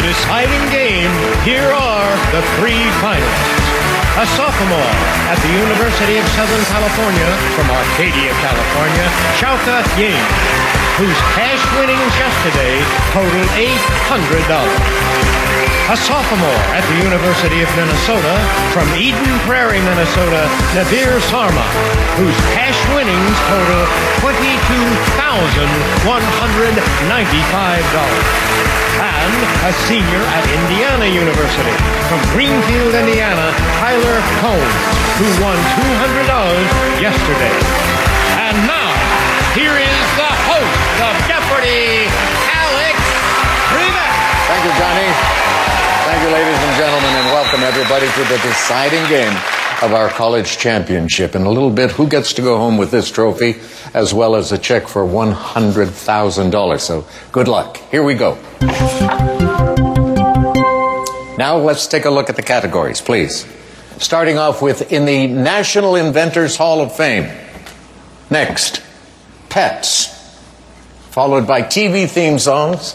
the deciding game, here are the three finalists. A sophomore at the University of Southern California from Arcadia, California, Chauka Ying, whose cash winnings yesterday totaled $800. A sophomore at the University of Minnesota from Eden Prairie, Minnesota, Nabir Sarma, whose cash winnings total $22,195. And a senior at Indiana University from Greenfield, Indiana, Tyler Combs, who won $200 yesterday. And now, here is the host of Jeopardy, Alex Trebek. Thank you, Johnny. Thank you, ladies and gentlemen, and welcome everybody to the deciding game of our college championship. In a little bit, who gets to go home with this trophy, as well as a check for $100,000. So good luck. Here we go. Now let's take a look at the categories, please. Starting off with in the National Inventors Hall of Fame. Next, pets, followed by TV theme songs,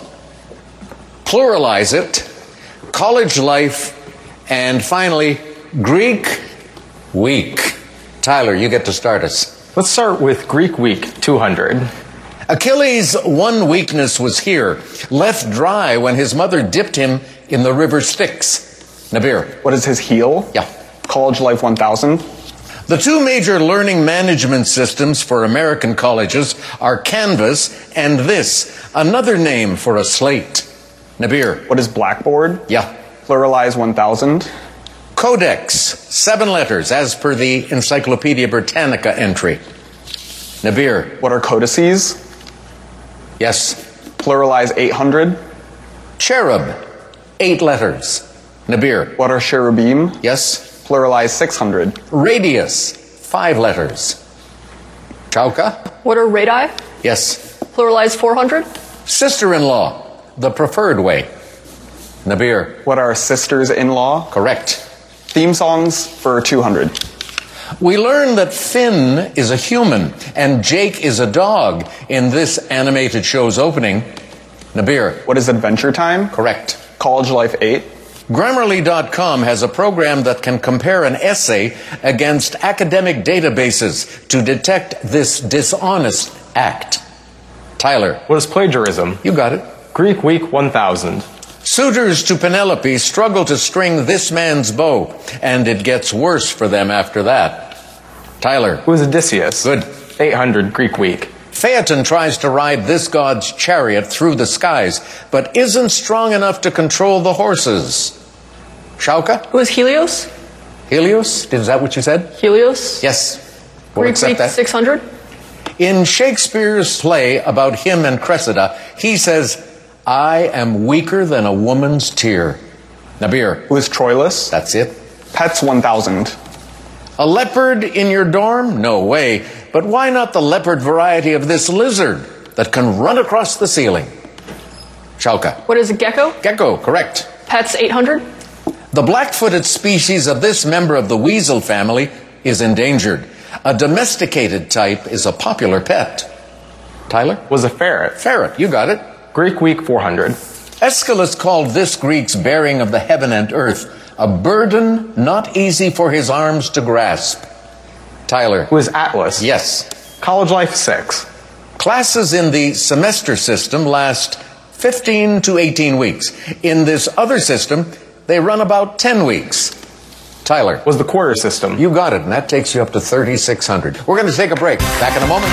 Pluralize It, College Life, and finally, Greek Week. Tyler, you get to start us. Let's start with Greek Week 200. Achilles' one weakness was here, left dry when his mother dipped him in the river Styx. Nabir. What is his heel? Yeah. College Life 1000. The two major learning management systems for American colleges are Canvas and this, another name for a slate. Nabir. What is Blackboard? Yeah. Pluralize 1000. Codex, 7 letters, as per the Encyclopedia Britannica entry. Nabir. What are codices? Yes. Pluralize 800. Cherub, 8 letters. Nabir. What are cherubim? Yes. Pluralize 600. Radius, 5 letters. Chauka. What are radii? Yes. Pluralize 400. Sister-in-law, the preferred way. Nabir. What are sisters-in-law? Correct. Theme songs for 200. We learn that Finn is a human and Jake is a dog in this animated show's opening. Nabir. What is Adventure Time? Correct. College Life 8. Grammarly.com has a program that can compare an essay against academic databases to detect this dishonest act. Tyler. What is plagiarism? You got it. Greek Week 1000. Suitors to Penelope struggle to string this man's bow, and it gets worse for them after that. Tyler. Who is Odysseus? Good. 800 Greek Week. Phaeton tries to ride this god's chariot through the skies, but isn't strong enough to control the horses. Chauka? Who is Helios? Helios? Is that what you said? Helios? Yes. We'll Greek accept Week that. 600. In Shakespeare's play about him and Cressida, he says, I am weaker than a woman's tear. Nabir. Who is Troilus? That's it. Pets 1000. A leopard in your dorm? No way. But why not the leopard variety of this lizard that can run across the ceiling? Chauka. What is a gecko? Gecko, correct. Pets 800. The black-footed species of this member of the weasel family is endangered. A domesticated type is a popular pet. Tyler? Was a ferret. Ferret, you got it. Greek Week 400. Aeschylus called this Greek's bearing of the heaven and earth a burden not easy for his arms to grasp. Tyler. Who is Atlas? Yes. College Life 6. Classes in the semester system last 15 to 18 weeks. In this other system, they run about 10 weeks. Tyler. Was the quarter system. You got it, and that takes you up to 3,600. We're going to take a break. Back in a moment.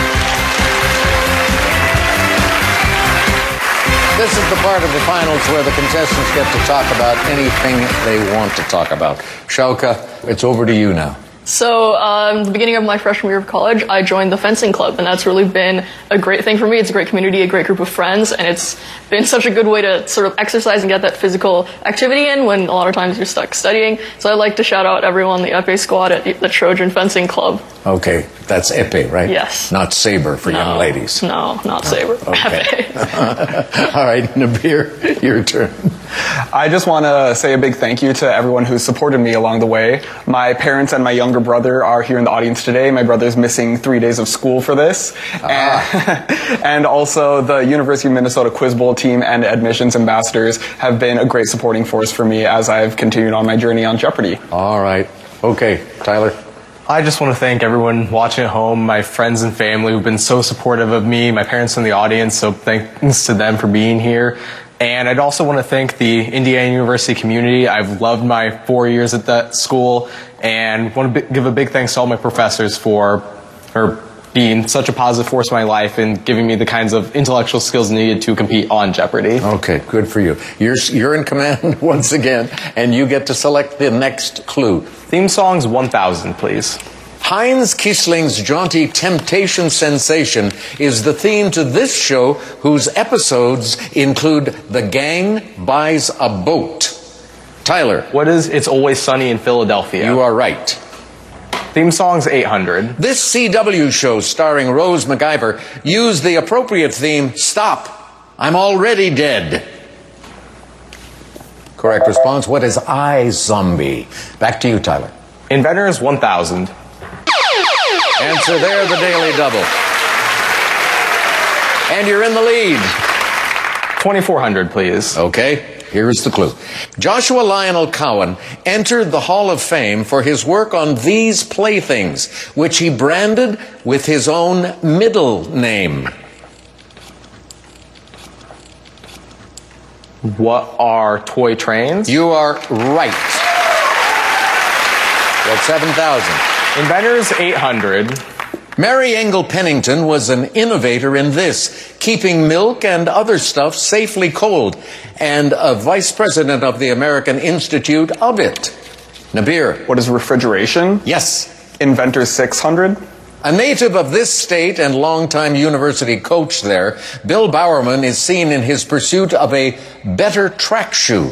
This is the part of the finals where the contestants get to talk about anything they want to talk about. Chauka, it's over to you now. So, the beginning of my freshman year of college, I joined the fencing club, and that's really been a great thing for me. It's a great community, a great group of friends, and it's been such a good way to sort of exercise and get that physical activity in when a lot of times you're stuck studying. So I'd like to shout out everyone, the Epee squad at the Trojan Fencing Club. Okay, that's Epee, right? Yes. Not Saber for young ladies. No, not Saber. Okay. Epee. All right, Nabir, your turn. I just want to say a big thank you to everyone who supported me along the way. My parents and my younger brother are here in the audience today. My brother's missing 3 days of school for this. And also the University of Minnesota Quiz Bowl team and admissions ambassadors have been a great supporting force for me as I've continued on my journey on Jeopardy! All right. Okay, Tyler. I just want to thank everyone watching at home, my friends and family who've been so supportive of me, my parents in the audience, so thanks to them for being here. And I'd also want to thank the Indiana University community. I've loved my 4 years at that school, and want to give a big thanks to all my professors for being such a positive force in my life and giving me the kinds of intellectual skills needed to compete on Jeopardy! Okay, good for you. You're in command once again, and you get to select the next clue. Theme songs 1000, please. Heinz Kiesling's jaunty temptation sensation is the theme to this show, whose episodes include The Gang Buys a Boat. Tyler. What is It's Always Sunny in Philadelphia? You are right. Theme songs 800. This CW show starring Rose McIver used the appropriate theme, Stop, I'm Already Dead. Correct response. What is iZombie? Back to you, Tyler. Inventors 1000. Answer there, the Daily Double. And you're in the lead. 2400, please. Okay, here's the clue. Joshua Lionel Cowan entered the Hall of Fame for his work on these playthings, which he branded with his own middle name. What are toy trains? You are right. That's 7,000. Inventors 800. Mary Engel Pennington was an innovator in this, keeping milk and other stuff safely cold, and a vice president of the American Institute of it. Nabir. What is refrigeration? Yes. Inventors 600. A native of this state and longtime university coach there, Bill Bowerman is seen in his pursuit of a better track shoe.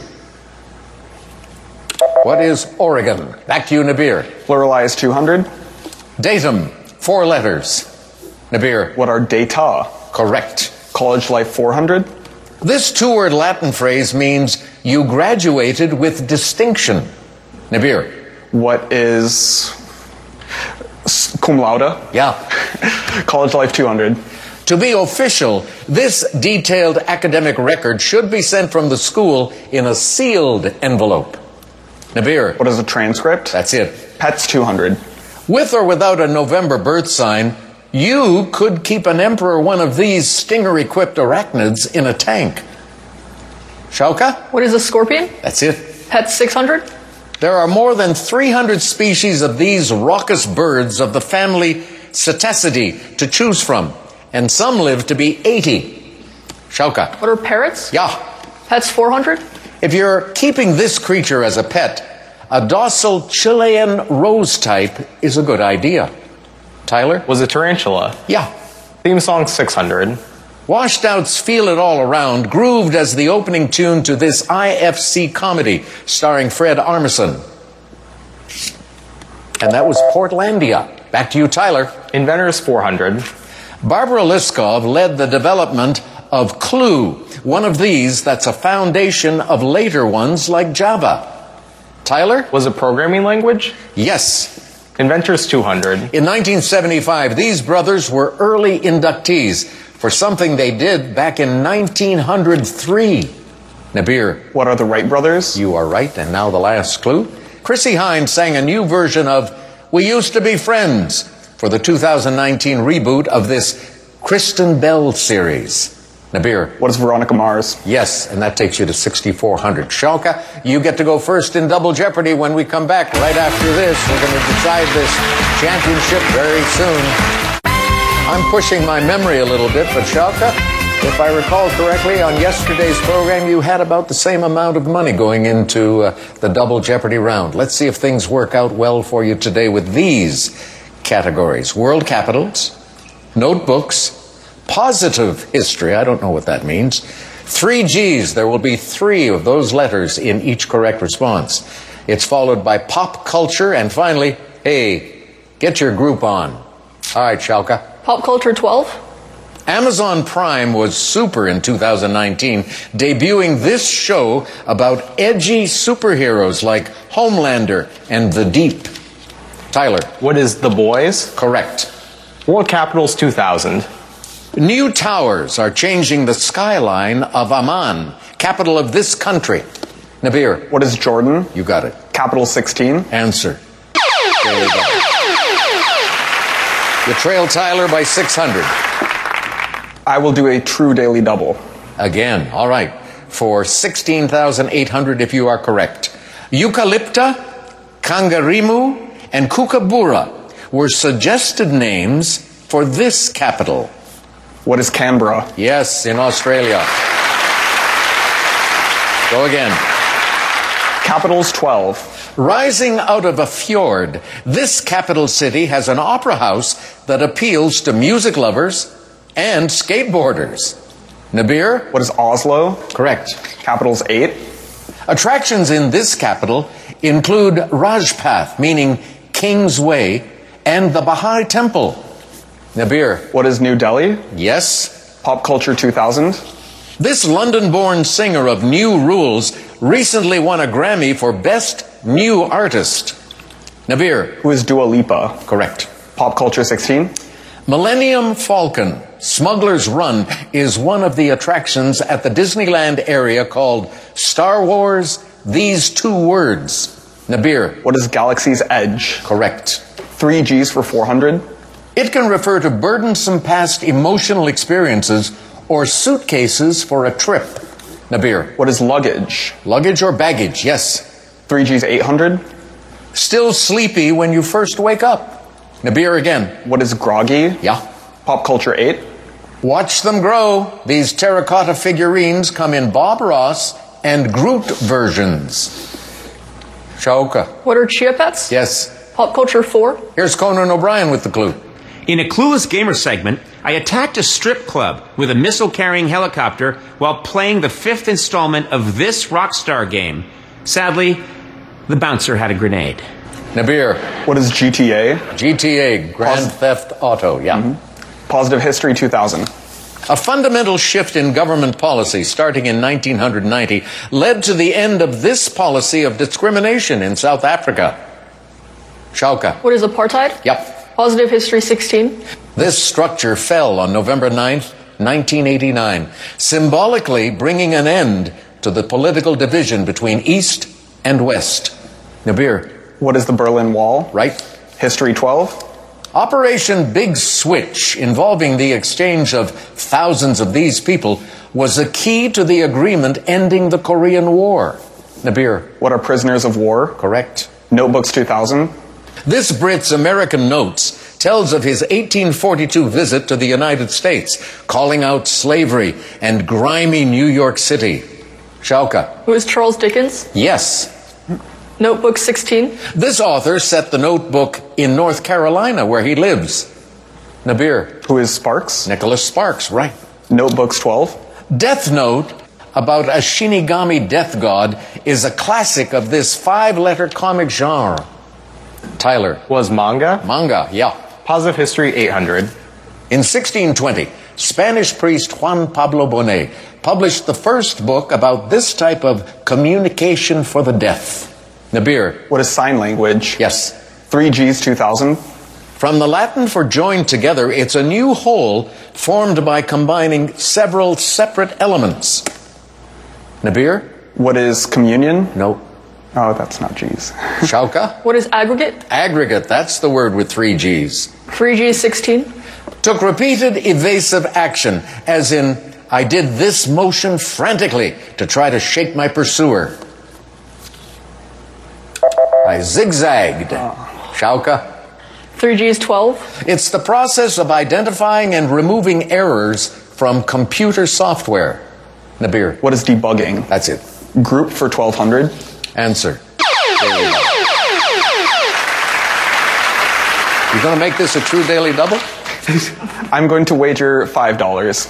What is Oregon? Back to you, Nabir. Pluralize 200. Datum, 4 letters. Nabir. What are data? Correct. College life 400. This two-word Latin phrase means you graduated with distinction. Nabir. What is cum laude? Yeah. College life 200. To be official, this detailed academic record should be sent from the school in a sealed envelope. Nabir. What is a transcript? That's it. Pets 200. With or without a November birth sign, you could keep an emperor one of these stinger-equipped arachnids in a tank. Shauka? What is a scorpion? That's it. Pets 600. There are more than 300 species of these raucous birds of the family Cetaceidae to choose from, and some live to be 80. Shauka. What are parrots? Yeah. Pets 400. If you're keeping this creature as a pet, a docile Chilean rose type is a good idea. Tyler? Was a tarantula? Yeah. Theme song 600. Washed Out's Feel It All Around grooved as the opening tune to this IFC comedy starring Fred Armisen. And that was Portlandia. Back to you, Tyler. Inventors 400. Barbara Liskov led the development of Clue, one of these that's a foundation of later ones like Java. Tyler? Was a programming language? Yes. Inventors 200. In 1975, these brothers were early inductees for something they did back in 1903. Nabir. What are the Wright brothers? You are right, and now the last clue. Chrissie Hynde sang a new version of We Used to Be Friends for the 2019 reboot of this Kristen Bell series. Nabir. What is Veronica Mars? Yes, and that takes you to 6,400. Shalka, you get to go first in Double Jeopardy when we come back right after this. We're going to decide this championship very soon. I'm pushing my memory a little bit, but Shalka, if I recall correctly, on yesterday's program, you had about the same amount of money going into the Double Jeopardy round. Let's see if things work out well for you today with these categories. World capitals, notebooks, positive history, I don't know what that means. 3 G's, there will be 3 of those letters in each correct response. It's followed by pop culture, and finally, hey, get your group on. All right, Shalka. Pop culture 12. Amazon Prime was super in 2019, debuting this show about edgy superheroes like Homelander and The Deep. Tyler. What is The Boys? Correct. World Capitals 2000. New towers are changing the skyline of Amman, capital of this country. Nabir. What is Jordan? You got it. Capital 16. Answer. There you go. You trail Tyler by 600. I will do a true daily double. Again, all right. For 16,800 if you are correct. Eucalypta, Kangarimu, and Kookaburra were suggested names for this capital. What is Canberra? Yes, in Australia. Go again. Capitals 12. Rising out of a fjord, this capital city has an opera house that appeals to music lovers and skateboarders. Nabir? What is Oslo? Correct. Capitals 8. Attractions in this capital include Rajpath, meaning King's Way, and the Baha'i Temple. Nabir? What is New Delhi? Yes. Pop Culture 2000. This London-born singer of New Rules recently won a Grammy for Best New Artist. Nabir? Who is Dua Lipa? Correct. Pop Culture 16. Millennium Falcon, Smuggler's Run, is one of the attractions at the Disneyland area called Star Wars, These Two Words. Nabir? What is Galaxy's Edge? Correct. 3 G's for 400. It can refer to burdensome past emotional experiences or suitcases for a trip. Nabir? What is luggage? Luggage or baggage, yes. 3 G's 800. Still sleepy when you first wake up. Nabir again. What is groggy? Yeah. Pop Culture 8. Watch them grow. These terracotta figurines come in Bob Ross and Groot versions. Shaoka. What are Chia Pets? Yes. Pop Culture 4. Here's Conan O'Brien with the clue. In a Clueless Gamer segment, I attacked a strip club with a missile-carrying helicopter while playing the 5th installment of this Rockstar game. Sadly, the bouncer had a grenade. Nabir. What is GTA? GTA, Grand Theft Auto, yeah. Positive History 2000. A fundamental shift in government policy starting in 1990 led to the end of this policy of discrimination in South Africa. Shauka. What is apartheid? Yep. Positive History 16. This structure fell on November 9th, 1989, symbolically bringing an end to the political division between East and West. Nabir. What is the Berlin Wall? Right. History 12. Operation Big Switch, involving the exchange of thousands of these people, was a key to the agreement ending the Korean War. Nabir. What are prisoners of war? Correct. Notebooks 2000. This Brit's American Notes tells of his 1842 visit to the United States, calling out slavery and grimy New York City. Shauka. Who is Charles Dickens? Yes. Notebook 16. This author set the Notebook in North Carolina, where he lives. Nabir. Who is Sparks? Nicholas Sparks, right. Notebooks 12. Death Note, about a Shinigami death god, is a classic of this 5-letter comic genre. Tyler. Was manga? Manga, yeah. Positive History 800. In 1620, Spanish priest Juan Pablo Bonet published the first book about this type of communication for the deaf. Nabir. What is sign language? Yes. 3 G's 2000. From the Latin for joined together, it's a new whole formed by combining several separate elements. Nabir? What is communion? No. Oh, that's not G's. Shauka? What is aggregate? Aggregate, that's the word with 3 G's. 3 G's 16. Took repeated evasive action, as in, I did this motion frantically to try to shake my pursuer. I zigzagged. Shauka? 3 G's 12. It's the process of identifying and removing errors from computer software. Nabir? What is debugging? That's it. Group for 1200. Answer. There you go. You gonna make this a true daily double? I'm going to wager $5.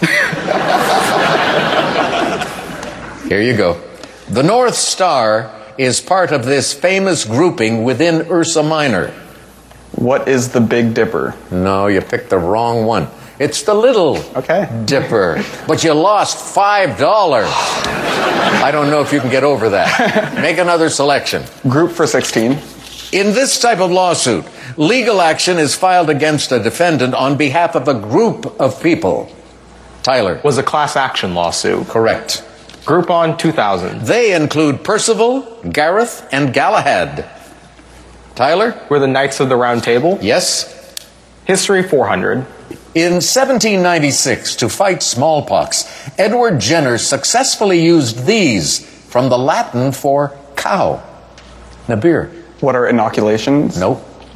Here you go. The North Star is part of this famous grouping within Ursa Minor. What is the Big Dipper? No, you picked the wrong one. It's the Little Okay. Dipper. But you lost $5. I don't know if you can get over that. Make another selection. Group for 16. In this type of lawsuit, legal action is filed against a defendant on behalf of a group of people. Tyler. Was a class action lawsuit. Correct. Groupon 2000. They include Percival, Gareth, and Galahad. Tyler? Were the Knights of the Round Table. Yes. History 400. In 1796, to fight smallpox, Edward Jenner successfully used these from the Latin for cow. Nabir? What are inoculations? Nope.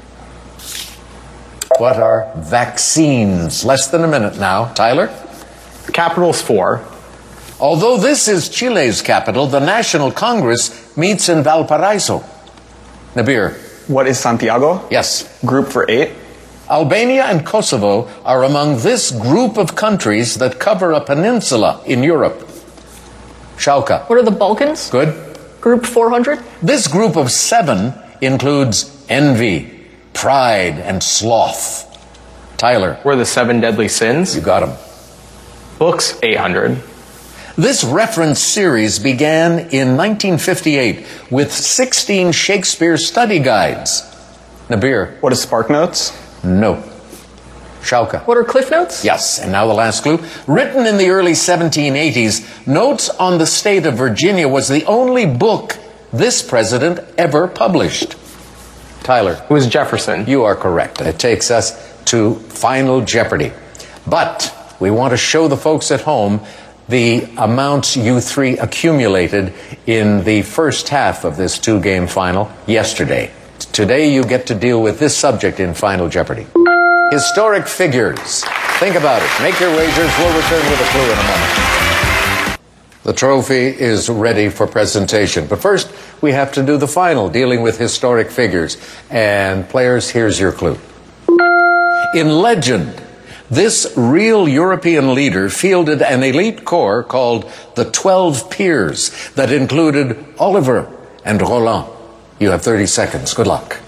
What are vaccines? Less than a minute now. Tyler? Capitals 4. Although this is Chile's capital, the National Congress meets in Valparaiso. Nabir? What is Santiago? Yes. Group for 8. Albania and Kosovo are among this group of countries that cover a peninsula in Europe. Shauka? What are the Balkans? Good. Group 400? This group of 7 includes envy, pride, and sloth. Tyler? Were the 7 deadly sins. You got 'em. Books 800. This reference series began in 1958 with 16 Shakespeare study guides. Nabir? What is Spark Notes? No. Shauka? What are Cliff Notes? Yes, and now the last clue. Written in the early 1780s, Notes on the State of Virginia was the only book this president ever published. Tyler? It was Jefferson. You are correct. It takes us to Final Jeopardy. But we want to show the folks at home the amounts you three accumulated in the first half of this 2-game final yesterday. Today you get to deal with this subject in Final Jeopardy. Historic figures. Think about it. Make your wagers. We'll return with a clue in a moment. The trophy is ready for presentation. But first, we have to do the final, dealing with historic figures. And players, here's your clue. In legend, this real European leader fielded an elite corps called the 12 Peers that included Oliver and Roland. You have 30 seconds. Good luck.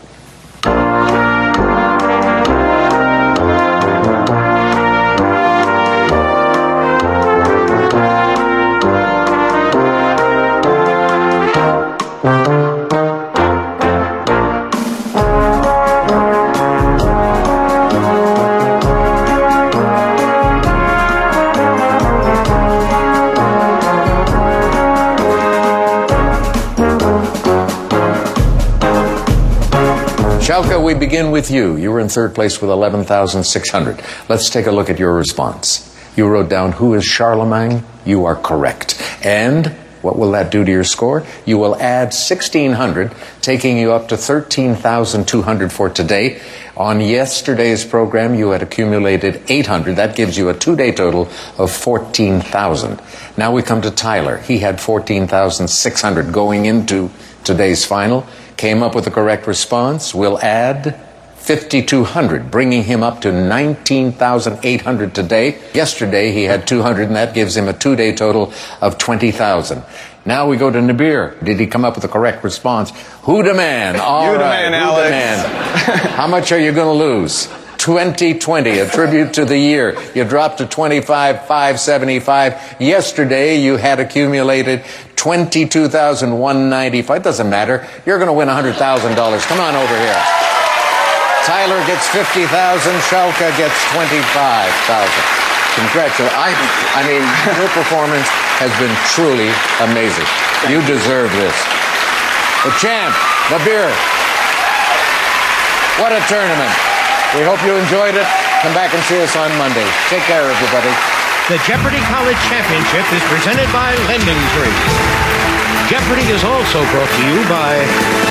Shauka, we begin with you. You were in third place with 11,600. Let's take a look at your response. You wrote down, who is Charlemagne? You are correct. And what will that do to your score? You will add 1,600, taking you up to 13,200 for today. On yesterday's program, you had accumulated 800. That gives you a 2-day total of 14,000. Now we come to Tyler. He had 14,600 going into today's final. Came up with the correct response. We'll add 5,200, bringing him up to 19,800 today. Yesterday he had 200, and that gives him a 2-day total of 20,000. Now we go to Nabir. Did he come up with the correct response? Who the man? All You the right, man, who the Alex. man? How much are you going to lose? 2020, a tribute to the year. You dropped to 25,575. Yesterday you had accumulated 22,195. It doesn't matter. You're going to win $100,000. Come on over here. Tyler gets 50,000. Shauka gets 25,000. Congratulations. I mean, your performance has been truly amazing. You deserve this. The champ, Nabir. What a tournament. We hope you enjoyed it. Come back and see us on Monday. Take care, everybody. The Jeopardy College Championship is presented by Lending Tree. Jeopardy is also brought to you by